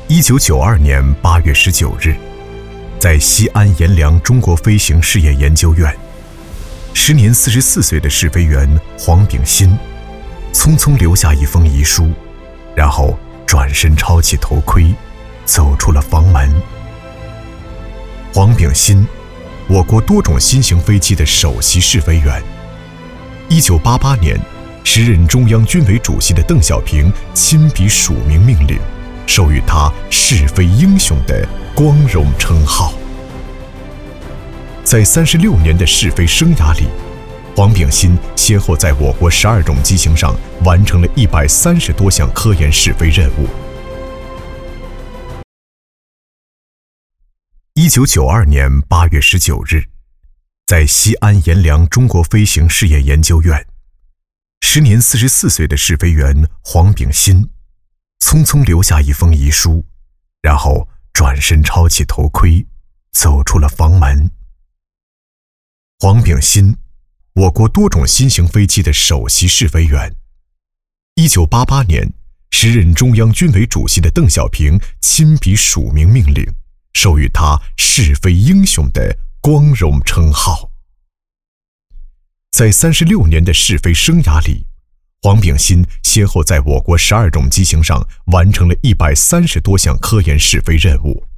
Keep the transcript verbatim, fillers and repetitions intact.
一九九二年八月十九日，在西安阎良中国飞行试验研究院，时年四十四岁的试飞员黄炳新，匆匆留下一封遗书，然后转身抄起头盔，走出了房门。黄炳新，我国多种新型飞机的首席试飞员。一九八八年，时任中央军委主席的邓小平亲笔署名命令，授予他试飞英雄的光荣称号。在三十六年的试飞生涯里，黄炳新先后在我国十二种机型上完成了一百三十多项科研试飞任务。一九九二年八月十九日，在西安阎良中国飞行试验研究院，时年四十四岁的试飞员黄炳新，匆匆留下一封遗书，然后转身抄起头盔，走出了房门。黄炳新，我国多种新型飞机的首席试飞员。一九八八年，时任中央军委主席的邓小平亲笔署名命令，授予他试飞英雄的光荣称号。在三十六年的试飞生涯里，黄炳新先后在我国十二种机型上完成了一百三十多项科研试飞任务。